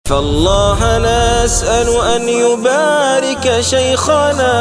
فالله نسأل أن يبارك شيخنا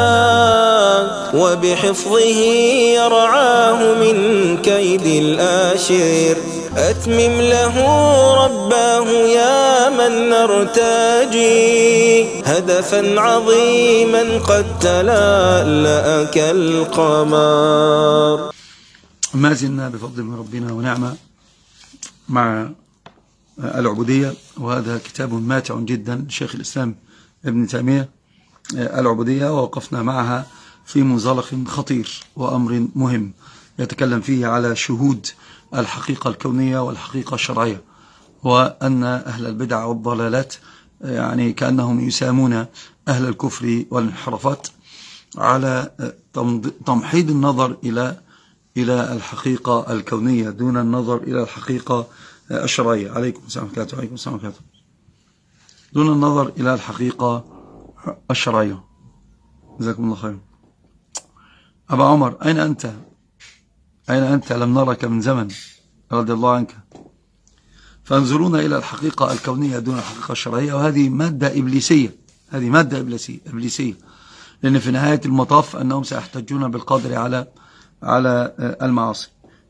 وبحفظه يرعاه من كيد الآشر. أتمم له رباه يا من نرتجي هدفا عظيما قد تلألأ كالقمر. ما زلنا بفضل من ربنا ونعمة مع العبودية، وهذا كتاب ماتع جدا لشيخ الإسلام ابن تيمية. العبودية ووقفنا معها في منزلق خطير وأمر مهم يتكلم فيه على شهود الحقيقة الكونية والحقيقة الشرعية، وأن أهل البدع والضلالات يعني كأنهم يسامون أهل الكفر والانحرافات على تمحيض النظر إلى الحقيقة الكونية دون النظر إلى الحقيقة الشرعية. عليكم السلام عليكم. عليكم السلام عليكم. دون النظر إلى الحقيقة الشرعية. جزاكم الله خير. أبا عمر، أين أنت؟ أين أنت؟ لم نرك من زمن رضي الله عنك. فانظرونا إلى الحقيقة الكونية دون الحقيقة الشرعية، وهذه مادة إبليسية. هذه مادة إبليسية، لأن في نهاية المطاف أنهم سيحتجون بالقدر على المعاصي.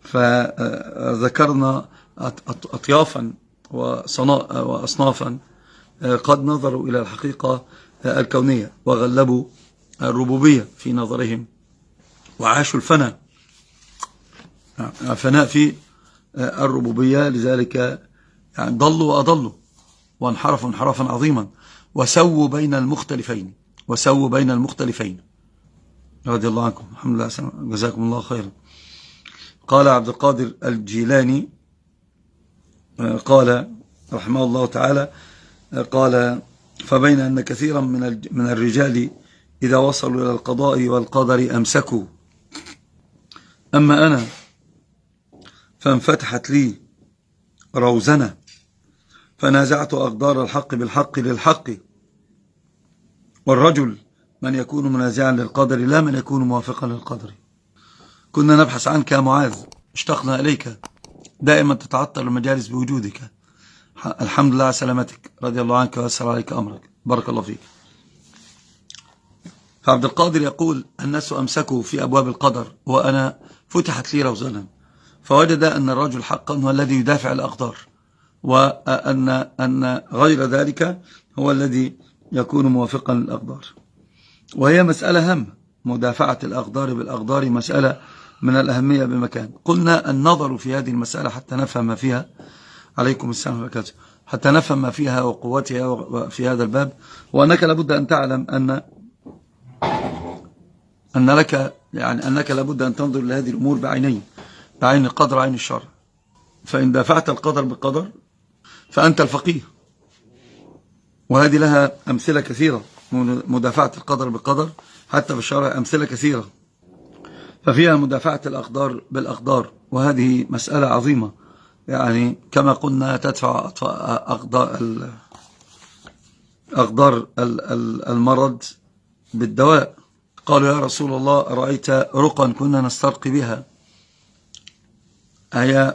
فذكرنا أطيافا وأصنافا قد نظروا إلى الحقيقة الكونية وغلبوا الربوبية في نظرهم وعاشوا الفناء في الربوبية. لذلك يعني ضلوا وأضلوا وانحرفوا انحرافا عظيما وسووا بين المختلفين رضي الله عنكم. الحمد لله، جزاكم الله خيرا. قال عبد القادر الجيلاني قال رحمه الله تعالى، قال: فبين أن كثيرا من الرجال إذا وصلوا إلى القضاء والقدر أمسكوا، أما أنا فانفتحت لي روزنة فنازعت أقدار الحق بالحق للحق. والرجل من يكون منازعا للقدر لا من يكون موافقا للقدر. كنا نبحث عنك يا معاذ، اشتقنا إليك، دائما تتعطل المجالس بوجودك. الحمد لله على سلامتك، رضي الله عنك ويسر عليك أمرك، بارك الله فيك. فعبد القادر يقول: الناس أمسكوا في أبواب القدر وأنا فتحت لي روزنا، فوجد أن الرجل حقا هو الذي يدافع الأقدار، وأن غير ذلك هو الذي يكون موافقا للأقدار. وهي مسألة هامة، مدافعة الأقدار بالأقدار مسألة من الأهمية بمكان. قلنا النظر في هذه المسألة حتى نفهم ما فيها. عليكم السلام عليكم. حتى نفهم ما فيها وقوتها في هذا الباب، وأنك لابد أن تعلم أنك لابد أن تنظر لهذه الأمور بعين القدر وعين الشرع. فإن دافعت القدر بالقدر فأنت الفقيه، وهذه لها أمثلة كثيرة. مدافعة القدر بالقدر حتى بالشرع أمثلة كثيرة، ففيها مدافعة الأقدار بالأقدار، وهذه مسألة عظيمة. يعني كما قلنا تدفع أقدار المرض بالدواء. قالوا: يا رسول الله، رأيت رقا كنا نسترقي بها، هي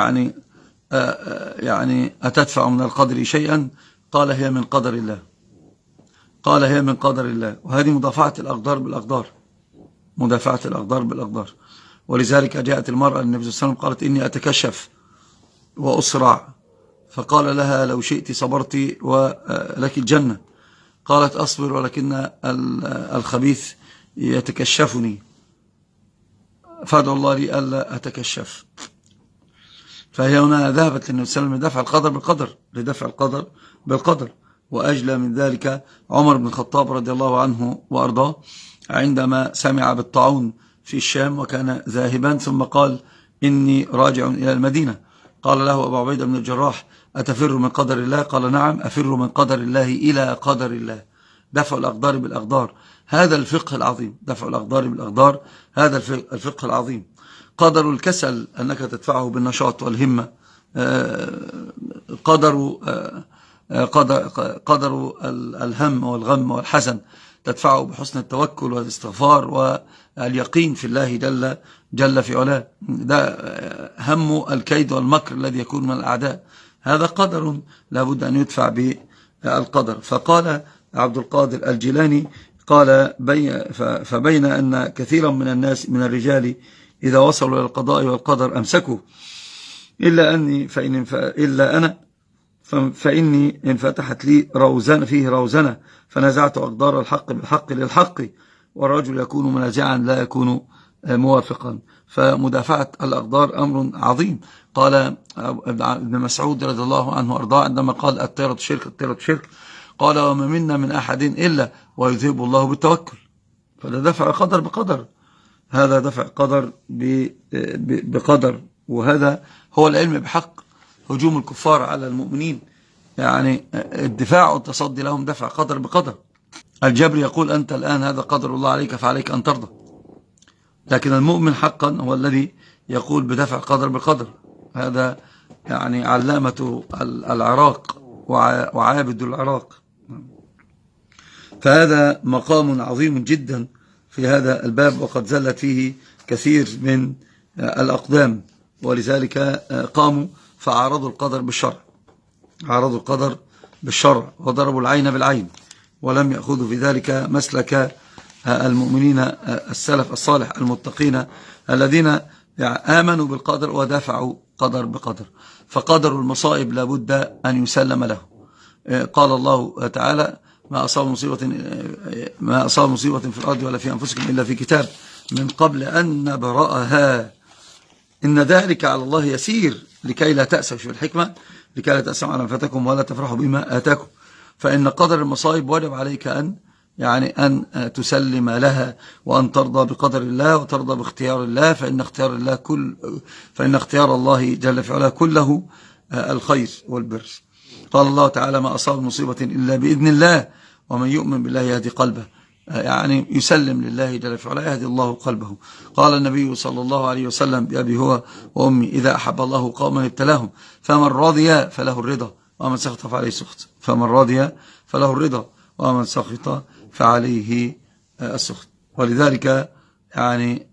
يعني أتدفع من القدر شيئا؟ قال: هي من قدر الله. وهذه مدافعة الأقدار بالأقدار. ولذلك جاءت المرأة للنبي صلى الله عليه وسلم قالت: إني أتكشف وأسرع، فقال لها: لو شئت صبرت ولك الجنة. قالت: أصبر، ولكن الخبيث يتكشفني، فادعو الله لي ألا أتكشف. فهي هنا ذهبت للنبي صلى الله عليه وسلم لدفع القدر بالقدر. وأجلى من ذلك عمر بن الخطاب رضي الله عنه وأرضاه، عندما سمع بالطاعون في الشام وكان ذاهبا، ثم قال: إني راجع إلى المدينة. قال له أبو عبيدة بن الجراح: أتفر من قدر الله؟ قال: نعم، أفر من قدر الله إلى قدر الله. دفع الأقدار بالأقدار، هذا الفقه العظيم. دفع الأقدار بالأقدار، هذا الفقه العظيم. قدر الكسل أنك تدفعه بالنشاط والهمة. قدر الهم والغم والحزن تدفعه بحسن التوكل والاستغفار واليقين في الله جل في علاه. ده هم الكيد والمكر الذي يكون من الأعداء، هذا قدر لابد أن يدفع القدر. فقال عبد القادر الجيلاني قال فبين أن كثيرا من الناس من الرجال إذا وصلوا إلى القضاء والقدر أمسكوا إلا أنا فإني انفتحت لي روزنة فنزعت أقدار الحق بالحق للحق، والرجل يكون منازعا لا يكون موافقا. فمدافعة الأقدار أمر عظيم. قال ابن مسعود رضي الله عنه وأرضاه عندما قال الطيرة شرك الطيرة شرك، قال وما منا من أحد إلا ويذهب الله بالتوكل. فده دفع قدر بقدر، هذا دفع قدر بقدر، وهذا هو العلم بحق. هجوم الكفار على المؤمنين يعني الدفاع والتصدي لهم دفع قدر بقدر. الجبر يقول أنت الآن هذا قدر الله عليك فعليك أن ترضى، لكن المؤمن حقا هو الذي يقول بدفع قدر بقدر. هذا يعني علامة العراق وعابد العراق. فهذا مقام عظيم جدا في هذا الباب، وقد زلت فيه كثير من الأقدام، ولذلك قاموا فعارضوا القدر بالشرع، عارضوا القدر بالشرع وضربوا العين بالعين، ولم يأخذوا في ذلك مسلك المؤمنين السلف الصالح المتقين الذين آمنوا بالقدر ودافعوا قدر بقدر. فقدر المصائب لابد أن يسلم له. قال الله تعالى ما أصاب مصيبة في الأرض ولا في أنفسكم إلا في كتاب من قبل أن نبرأها إن ذلك على الله يسير لكي لا تأسوا في الحكمة لكي لا تأسوا على ما فاتكم ولا تفرحوا بما آتاكم. فإن قدر المصائب وجب عليك أن تسلم لها، وأن ترضى بقدر الله وترضى باختيار الله، فإن اختيار الله جل في علاه كله الخير والبر. قال الله تعالى ما أصاب مصيبة إلا بإذن الله ومن يؤمن بالله يهدي قلبه، يعني يسلم لله جل في علاه يهدي الله قلبه. قال النبي صلى الله عليه وسلم بأبي هو وأمي إذا أحب الله قوما ابتلاهم فمن رضي فله الرضا ومن سخط فعليه السخط، فمن رضي فله الرضا ومن سخط فعليه السخط. ولذلك يعني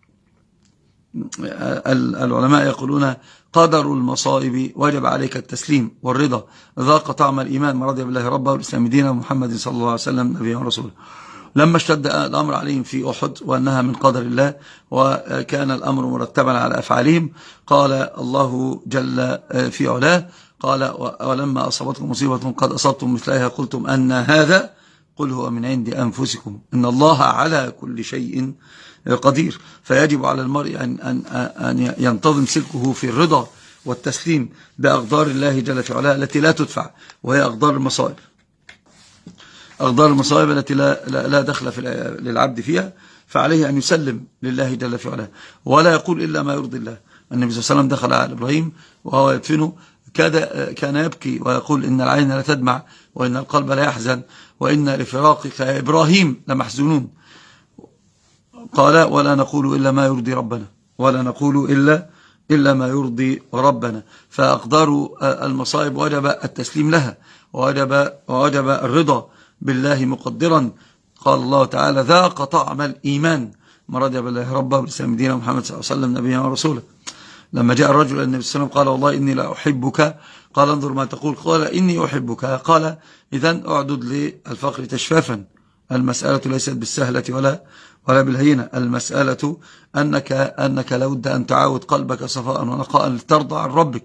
العلماء يقولون قدر المصائب وجب عليك التسليم والرضا. ذاق طعم الإيمان من رضي بالله ربه والإسلام دينا محمد صلى الله عليه وسلم نبيا ورسوله. لما اشتد الأمر عليهم في أحد وأنها من قدر الله وكان الأمر مرتبا على أفعالهم، قال الله جل في علاه قال ولما أصابتكم مصيبة قد أصبتم مثلها قلتم أن هذا قل هو من عند أنفسكم إن الله على كل شيء قدير. فيجب على المرء أن ينتظم سلكه في الرضا والتسليم بأقدار الله جل في علاه التي لا تدفع، وهي أقدار المصائب، أقدار المصائب التي لا دخل للعبد فيها، فعليه أن يسلم لله جل في علاه ولا يقول إلا ما يرضي الله. النبي صلى الله عليه وسلم دخل على إبراهيم وهو يدفنه كان يبكي ويقول إن العين لا تدمع وإن القلب لا يحزن وإن لفراقك يا إبراهيم لمحزونون. قال ولا نقول إلا ما يرضي ربنا، ولا نقول إلا ما يرضي ربنا. فأقدار المصائب وجب التسليم لها ووجب الرضا بالله مقدرا. قال الله تعالى ذاق طعم الإيمان من رضي بالله ربه والإسلام دينا محمد صلى الله عليه وسلم نبيا ورسوله. لما جاء الرجل إلى النبي صلى الله عليه وسلم قال والله إني لا أحبك، قال انظر ما تقول، قال إني أحبك، قال إذن أعدد للفقر تشفافا. المسألة ليست بالسهلة ولا بالهينة، المسألة أنك لابد أن تعاود قلبك صفاء ونقاء لترضى عن ربك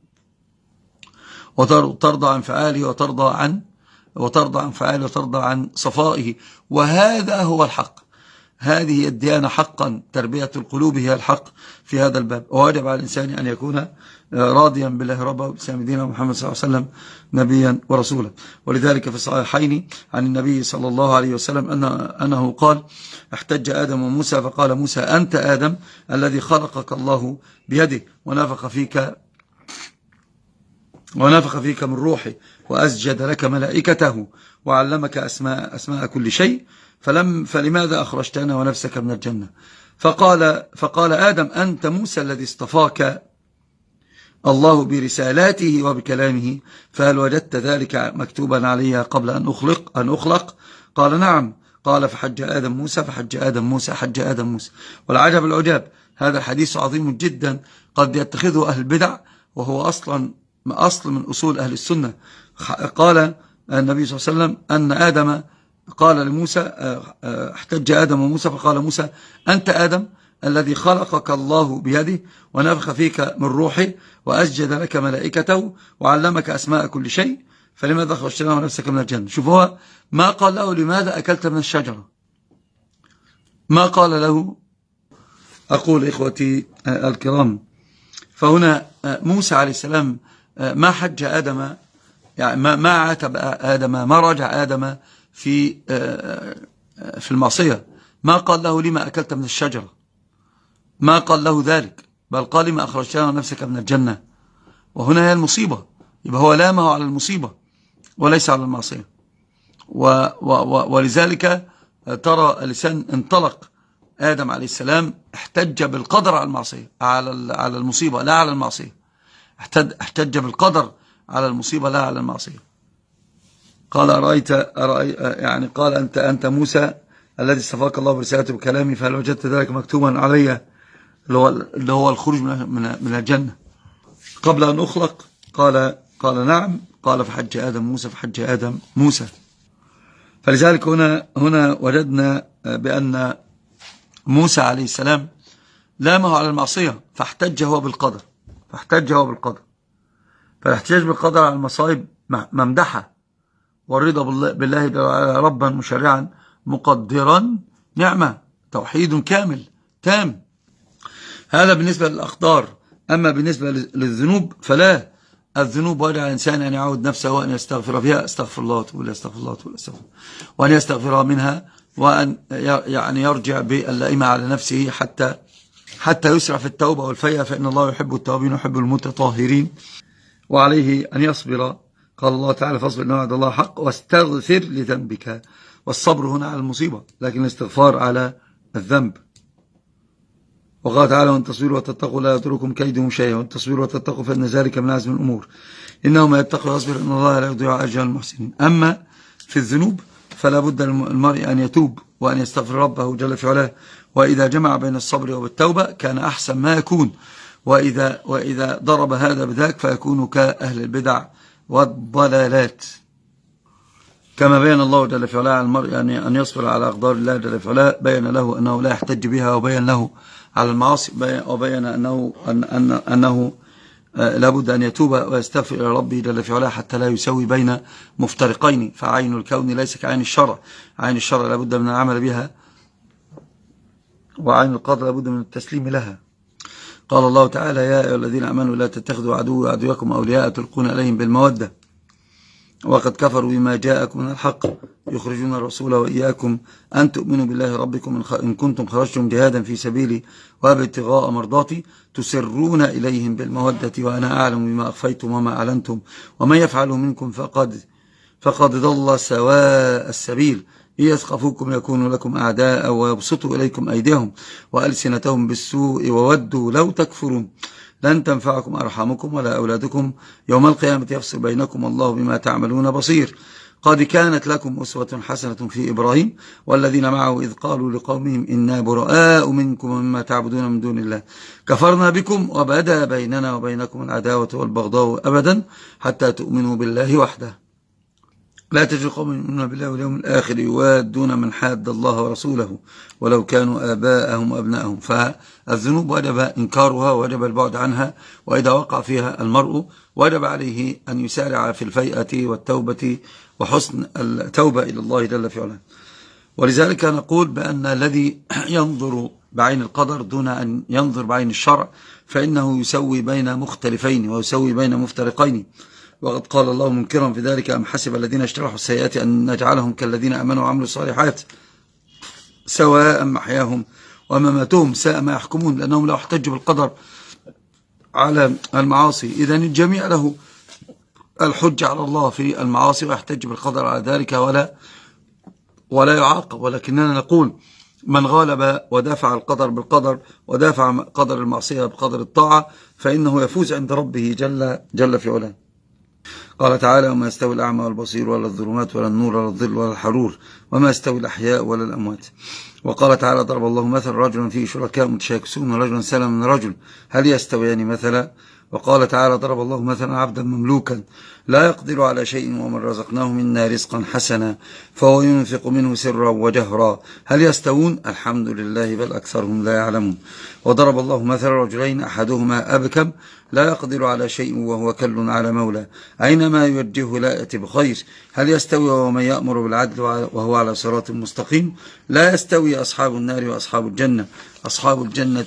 وترضى عن فعاله وترضى عن صفائه. وهذا هو الحق، هذه الديانة حقا، تربية القلوب هي الحق في هذا الباب. وواجب على الإنسان أن يكون راضيا بالله ربه وبالإسلام دينا محمد صلى الله عليه وسلم نبيا ورسولا. ولذلك في الصحيحين عن النبي صلى الله عليه وسلم أنه قال احتج آدم وموسى فقال موسى أنت آدم الذي خلقك الله بيده ونفخ فيك من روحي وأسجد لك ملائكته وعلمك أسماء كل شيء فلماذا أخرجتنا ونفسك من الجنة؟ فقال آدم أنت موسى الذي اصطفاك الله برسالاته وبكلامه، فهل وجدت ذلك مكتوبا علي قبل أن أخلق؟ قال نعم. قال فحج آدم موسى حج آدم موسى. والعجب العجاب هذا الحديث عظيم جدا قد يتخذه أهل البدع وهو أصل من أصول أهل السنة. قال النبي صلى الله عليه وسلم أن آدم قال لموسى، احتج آدم وموسى فقال موسى: أنت آدم الذي خلقك الله بيده ونفخ فيك من روحه وأسجد لك ملائكته وعلمك أسماء كل شيء فلماذا أخرجتنا نفسك من الجنة؟ شوف، هو ما قال له لماذا أكلت من الشجرة، ما قال له. أقول إخوتي الكرام، فهنا موسى عليه السلام ما حج آدم، يعني ما عاتب آدم، ما راجع آدم في المعصية، ما قال له لما أكلت من الشجرة، ما قال له ذلك، بل قال لما أخرجتنا نفسك من الجنة. وهنا هي المصيبة، يبقى هو لامه على المصيبة وليس على المعصية. ولذلك ترى اللسان انطلق آدم عليه السلام احتج بالقدر على المعصية، على المصيبة لا على المعصية، احتج بالقدر على المصيبة لا على المعصية. قال أرأيت يعني قال أنت موسى الذي استفاق الله برسالته بكلامي، فهل وجدت ذلك مكتوبا علي، اللي هو الخروج من الجنة قبل أن أخلق؟ قال نعم. قال فحج آدم موسى، فحج آدم موسى. فلذلك هنا وجدنا بأن موسى عليه السلام لامه على المعصية فاحتج هو بالقدر، فالاحتجاج بالقدر على المصائب ممدحة، والرضا بالله ربا مشرعا مقدرا نعمة، توحيد كامل تام. هذا بالنسبة للأقدار. أما بالنسبة للذنوب فلا، الذنوب وجع الإنسان أن يعود نفسه وأن يستغفر فيها، استغفر الله وتوب إليه، استغفر الله وتوب إليه، استغفر، وأن يستغفرها منها، وأن يعني يرجع باللئيمة على نفسه حتى يسرع في التوبة والفيئة، فإن الله يحب التوابين ويحب المتطهرين. وعليه أن يصبر، قال الله تعالى: فاصبر إن وعد الله حق واستغفر لذنبك. والصبر هنا على المصيبة، لكن الاستغفار على الذنب. وقال تعالى: وان تصبروا وتتقوا لا يضركم كيدهم شيئا وان تصبروا وتتقوا فإن ذلك من عزم الأمور إنه ما يتقي ويصبر إن الله لا يضيع أجر المحسنين. أما في الذنوب فلا بد المرء أن يتوب وأن يستغفر ربه جل في علاه، وإذا جمع بين الصبر وبالتوبة كان أحسن ما يكون، وإذا ضرب هذا بذاك فيكون كأهل البدع والضلالات. كما بين الله جل في علاه على المرء أن يصبر على أقدار الله جل في علاه، بين له أنه لا يحتج بها، وبين له على المعاصي، وبين أنه لابد أن يتوب ويستغفر إلى ربه جل في علاه حتى لا يسوي بين مفترقين. فعين الكون ليس كعين الشرع، عين الشرع لابد من العمل بها، وعين القدر لابد من التسليم لها. قال الله تعالى: يا أيها الذين آمنوا لا تتخذوا عدوي وعدوكم أولياء تلقون إليهم بالمودة وقد كفروا بما جاءكم من الحق يخرجون الرسول وإياكم أن تؤمنوا بالله ربكم إن كنتم خرجتم جهادا في سبيلي وابتغاء مرضاتي تسرون إليهم بالمودة وأنا أعلم بما أخفيتم وما أعلنتم ومن يفعله منكم فقد ضل سواء السبيل إن يثقفوكم يكونوا لكم أعداء ويبسطوا إليكم أيديهم وألسنتهم بالسوء وودوا لو تكفرون لن تنفعكم أرحامكم ولا أولادكم يوم القيامة يفصل بينكم والله بما تعملون بصير. قد كانت لكم أسوة حسنة في إبراهيم والذين معه إذ قالوا لقومهم إنا براء منكم ومما تعبدون من دون الله كفرنا بكم وبدا بيننا وبينكم العداوة والبغضاء أبدا حتى تؤمنوا بالله وحده. لا تجد قوم يؤمنون بالله واليوم الآخر يوادون من حاد الله ورسوله ولو كانوا آباءهم وأبناءهم. فالذنوب وجب إنكارها ووجب البعد عنها، وإذا وقع فيها المرء وجب عليه أن يسارع في الفيئة والتوبة وحسن التوبة إلى الله جل في علاه. ولذلك نقول بأن الذي ينظر بعين القدر دون أن ينظر بعين الشرع فإنه يسوي بين مختلفين ويسوي بين مفترقين. وقد قال الله منكرا في ذلك: أم حسب الذين اشترحوا السيئات أن نجعلهم كالذين آمنوا وعملوا الصالحات سواء محياهم ومماتهم ساء ما يحكمون. لأنهم لو احتجوا بالقدر على المعاصي إذن الجميع له الحج على الله في المعاصي ويحتج بالقدر على ذلك ولا يعاقب. ولكننا نقول: من غالب ودافع القدر بالقدر ودافع قدر المعصية بقدر الطاعة فإنه يفوز عند ربه جل في علاه. قال تعالى: وما يستوي الأعمى والبصير ولا الظلمات ولا النور ولا الظل ولا الحرور وما يستوي الأحياء ولا الأموات. وقال تعالى: ضرب الله مثل رجلا فيه شركاء متشاكسون ورجلا سلما من رجل هل يستويان مثلا. وقال تعالى: ضرب الله مثلا عبدا مملوكا لا يقدر على شيء ومن رزقناه منا رزقا حسنا فهو ينفق منه سرا وجهرا هل يستوون؟ الحمد لله بل أكثرهم لا يعلمون. وضرب الله مثلا رجلين أحدهما أبكم لا يقدر على شيء وهو كل على مولى أينما يوجهه لا يأتي بخير هل يستوي ومن يأمر بالعدل وهو على صراط مستقيم؟ لا يستوي أصحاب النار وأصحاب الجنة أصحاب الجنة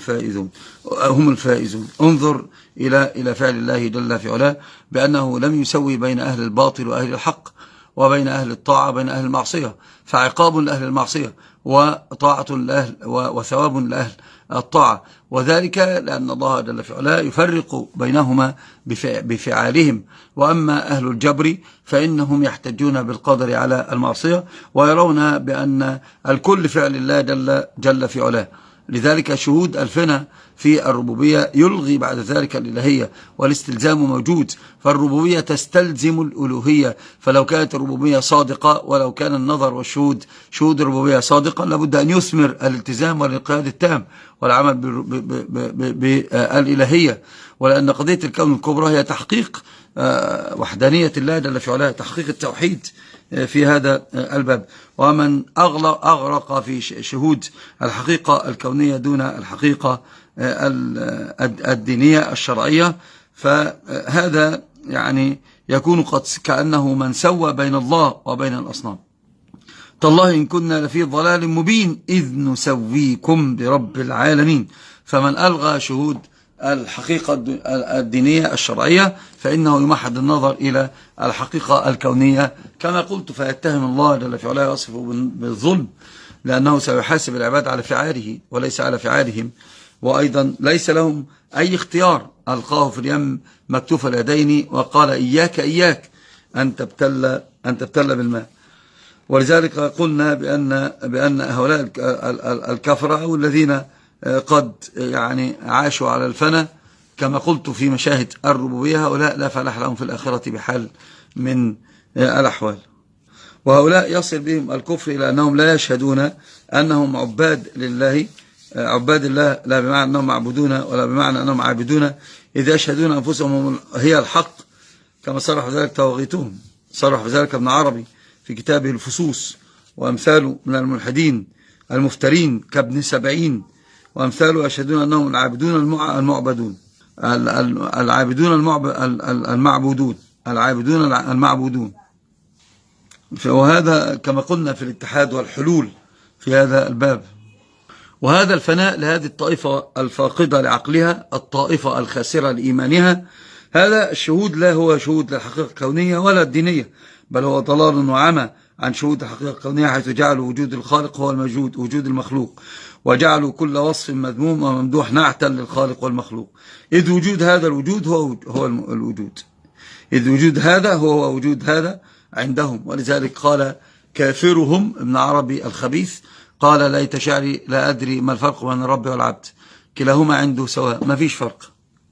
هم الفائزون. انظر إلى فعل الله جل في علاه بأنه لم يسوي بين أهل الباطل وأهل الحق وبين أهل الطاعة وبين أهل المعصية، فعقاب لأهل المعصية وطاعة لأهل وثواب لأهل الطاعة، وذلك لأن الله جل في علاه يفرق بينهما بفعالهم. وأما أهل الجبر فإنهم يحتجون بالقدر على المعصية ويرون بأن الكل فعل الله جل في علاه. لذلك شهود ألفنا في الربوبية يلغي بعد ذلك الإلهية والاستلزام موجود، فالربوبية تستلزم الألوهية. فلو كانت الربوبية صادقة ولو كان النظر والشهود شهود الربوبية صادقا لابد أن يثمر الالتزام والانقياد التام والعمل بالإلهية، ولأن قضية الكون الكبرى هي تحقيق وحدانية الله جل في علاه، تحقيق التوحيد في هذا الباب. ومن أغرق في شهود الحقيقة الكونية دون الحقيقة الدينية الشرعية فهذا يعني يكون قد كأنه من سوى بين الله وبين الأصنام. تالله إن كنا لفي ضلال مبين إذ نسويكم برب العالمين. فمن ألغى شهود الحقيقة الدينية الشرعية فإنه يمحد النظر إلى الحقيقة الكونية كما قلت، فيتهم الله جل في علاه وصفه بالظلم لأنه سيحاسب العباد على فعاله وليس على فعالهم، وأيضا ليس لهم أي اختيار. ألقاه في اليم مكتوف اليدين وقال إياك أن تبتل بالماء. ولذلك قلنا بأن هؤلاء الكفرة أو الذين قد يعني عاشوا على الفنا كما قلت في مشاهد الربوبية هؤلاء لا فلاح لهم في الآخرة بحال من الأحوال. وهؤلاء يصل بهم الكفر إلى أنهم لا يشهدون أنهم عباد لله، عباد الله لا بمعنى أنهم معبودون ولا بمعنى أنهم عابدون، إذا يشهدون أنفسهم هي الحق كما صرح بذلك طواغيتهم. صرح بذلك ابن عربي في كتابه الفصوص وأمثاله من الملحدين المفترين كابن سبعين وأمثاله يشهدون أنهم العابدون المعبدون العابدون المعبودون. وهذا كما قلنا في الاتحاد والحلول في هذا الباب. وهذا الفناء لهذه الطائفة الفاقدة لعقلها، الطائفة الخاسرة لإيمانها، هذا الشهود لا هو شهود للحقيقة الكونية ولا الدينية، بل هو ضلال وعمى عن شهود الحقيقة الكونية، حيث جعلوا وجود الخالق هو الموجود وجود المخلوق، وجعلوا كل وصف مذموم وممدوح نعتا للخالق والمخلوق، إذ وجود هذا الوجود هو الوجود، إذ وجود هذا هو وجود هذا عندهم. ولذلك قال كافرهم ابن عربي الخبيث قال ليت شعري لا أدري ما الفرق بين الرب والعبد كلاهما عنده سواء، ما فيش فرق.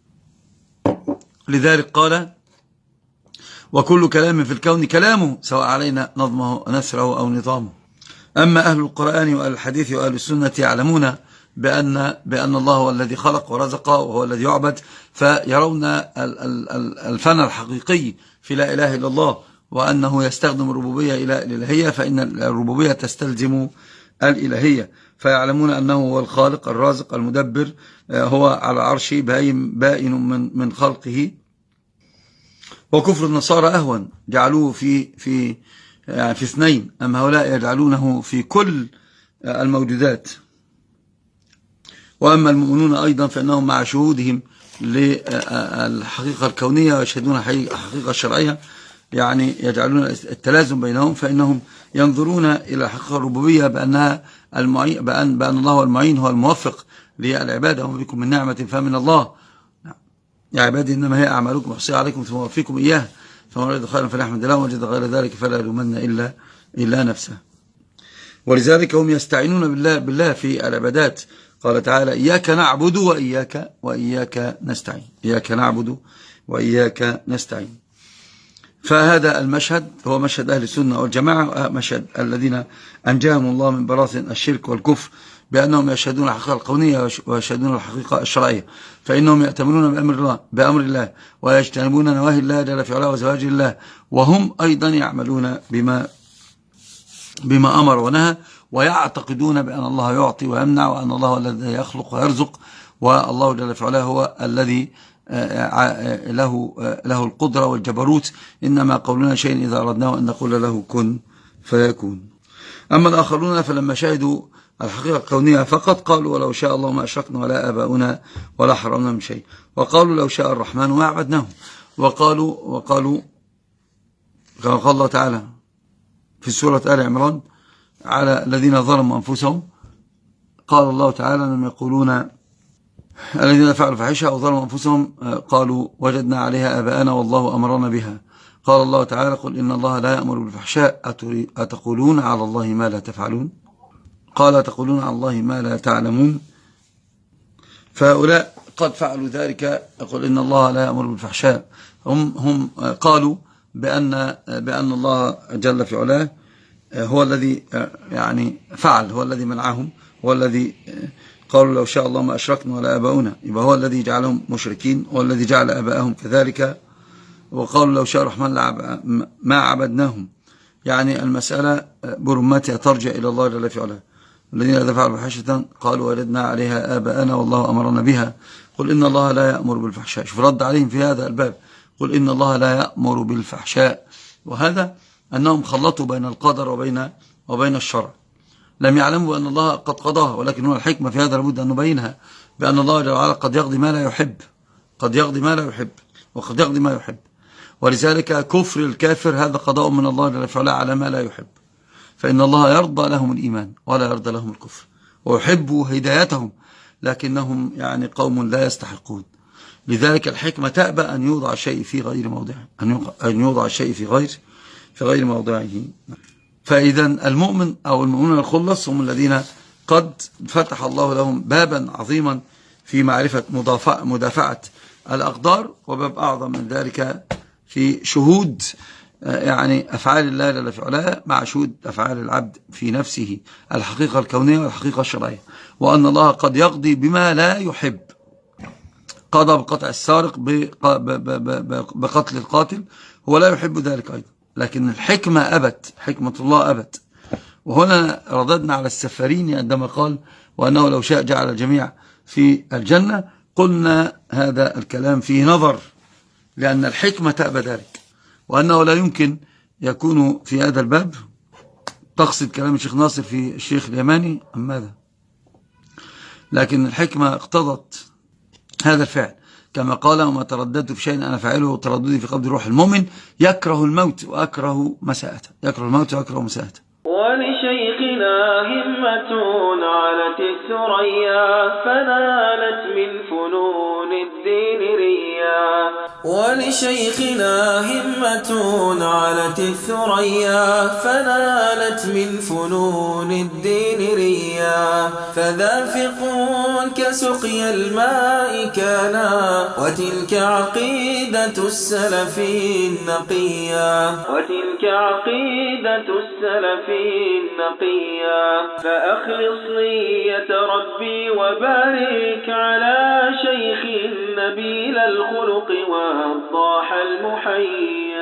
لذلك قال وكل كلام في الكون كلامه سواء علينا نظمه نثره أو نظامه. أما أهل القرآن وأهل الحديث وأهل السنة يعلمون بأن الله هو الذي خلق ورزق وهو الذي يعبد، فيرون الفن الحقيقي في لا إله إلا الله، وأنه يستخدم الربوبية إلى الإلهية، فإن الربوبية تستلزم الإلهية، فيعلمون أنه هو الخالق الرازق المدبر، هو على عرشه بائن من خلقه. وكفر النصارى أهون، جعلوه في اثنين، أما هؤلاء يجعلونه في كل الموجودات. وأما المؤمنون أيضا فإنهم مع شهودهم للحقيقة الكونية ويشهدون الحقيقة الشرعية يعني يجعلون التلازم بينهم، فإنهم ينظرون إلى الحقيقة الربوبية بأن الله هو المعين هو الموفق للعبادة، وما بكم من نعمة فمن الله، يا عبادي إنما هي أعمالكم أحصيها عليكم ثم أوفيكم إياها فمن وجد خيرا فليحمد الله ومن وجد غير ذلك فلا يلومن إلا نفسه. ولذلك هم يستعينون بالله في العبادات. قال تعالى إياك نعبد وإياك نستعين، إياك نعبد وإياك نستعين. فهذا المشهد هو مشهد أهل السنة والجماعة، مشهد الذين أنجاهم الله من براثن الشرك والكفر بأنهم يشهدون الحقيقة الكونية ويشهدون الحقيقة الشرعية، فإنهم يأتمرون بأمر الله ويجتنبون نواهي الله جل في علاه وزواج الله، وهم أيضا يعملون بما أمر ونهى، ويعتقدون بأن الله يعطي ويمنع، وأن الله هو الذي يخلق ويرزق، والله جل في علاه هو الذي له القدرة والجبروت. إنما قولنا شيء إذا أردناه أن نقول له كن فيكون. أما الآخرون فلما شاهدوا الحقيقة الكونية فقط قالوا ولو شاء الله ما أشركنا ولا آباؤنا ولا حرمنا من شيء، وقالوا لو شاء الرحمن ما عبدناهم، وقالوا كما قال الله تعالى في سورة آل عمران على الذين ظلموا أنفسهم، قال الله تعالى لما يقولون الذين فعلوا فاحشة أو ظلموا أنفسهم قالوا وجدنا عليها آباءنا والله أمرنا بها، قال الله تعالى قل إن الله لا يأمر بالفحشاء أتقولون على الله ما لا تفعلون، قال أتقولون على الله ما لا تعلمون. فهؤلاء قد فعلوا ذلك، قل إن الله لا يأمر بالفحشاء، هم قالوا بأن الله جل في علاه هو الذي يعني فعل، هو الذي منعهم، هو الذي قالوا لو شاء الله ما أشركنا ولا آباؤنا، يبقى هو الذي جعلهم مشركين، هو الذي جعل آباءهم كذلك. وقالوا لو شاء الرحمن ما عبدناهم، يعني المسألة برمتها ترجع إلى الله جل في علاه. الذين إذا فعلوا فاحشة قالوا وجدنا عليها آباءنا والله أمرنا بها، قل إن الله لا يأمر بالفحشاء. شوف رد عليهم في هذا الباب، قل إن الله لا يأمر بالفحشاء، وهذا أنهم خلطوا بين القدر وبين الشرع، لم يعلموا بأن الله قد قضاها، ولكن هو الحكمة في هذا لابد أن نبينها، بأن الله جل وعلا قد يقضي ما لا يحب، قد يقضي ما لا يحب وقد يقضي ما يحب، ولذلك كفر الكافر هذا قضاء من الله جل وعلا على ما لا يحب، فإن الله يرضى لهم الإيمان ولا يرضى لهم الكفر، ويحب هدايتهم، لكنهم يعني قوم لا يستحقون. لذلك الحكمة تأبى أن يوضع شيء في غير موضعه، أن يوضع شيء في غير موضعه. فإذا المؤمن أو المؤمنون الخلص هم الذين قد فتح الله لهم بابا عظيما في معرفة مدافعة الأقدار، وباب أعظم من ذلك في شهود يعني أفعال الله جل في علاه مع شهود أفعال العبد في نفسه، الحقيقة الكونية والحقيقة الشرعية، وأن الله قد يقضي بما لا يحب، قضى بقطع السارق بقتل القاتل، هو لا يحب ذلك أيضا، لكن الحكمة أبت، حكمة الله أبت. وهنا رددنا على السفارين عندما قال وأنه لو شاء جعل الجميع في الجنة، قلنا هذا الكلام فيه نظر، لأن الحكمة تأبى ذلك، وأنه لا يمكن يكون في هذا الباب. تقصد كلام الشيخ ناصر في الشيخ اليماني أم ماذا؟ لكن الحكمة اقتضت هذا الفعل، كما قال وما ترددت في شيء أنا فاعله ترددي في قبض روح المؤمن، يكره الموت وأكره مساءته، يكره الموت وأكره مساءته. ولشيخنا همة علت الثريا فنالت من فنون الدين ريا، ولشيخنا همة علت الثريا فنالت من فنون الدين ريا، فذافقون كسقي الماء كانا وتلك عقيدة السلف النقيا، وتلك عقيدة السلف النقيا. فأخلص نية ربي وبارك على شيخ نبيل الخلق والضاح المحيا.